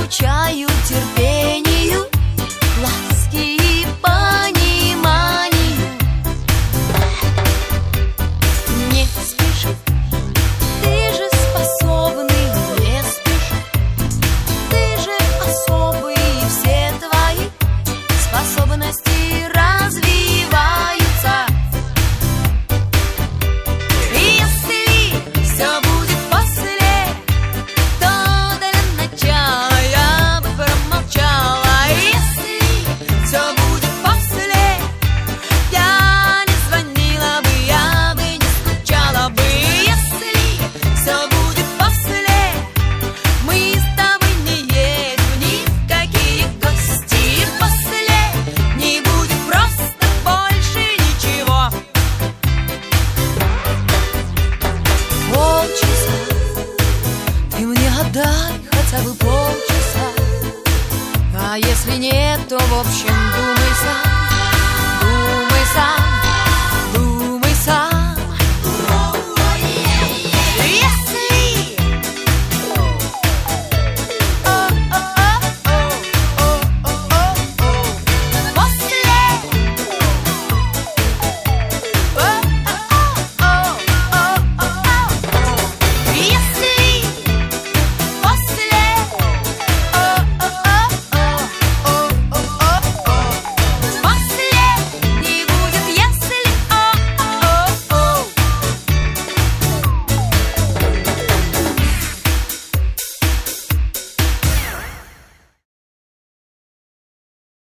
обучаю терпению, ласки и пониманию. Не спеши, ты же способный, не спеши, ты же особый, и все твои способности развиваются. Если все будет после, то для начала я бы промолчала. Если все будет после, я не звонила бы, я бы не скучала бы. Если все будет после, мы с тобой не едем ни в какие гости. После не будет просто больше ничего. Полчаса ты мне отдай, хотя бы полчаса. А если нет, то в общем думай сам, думай сам.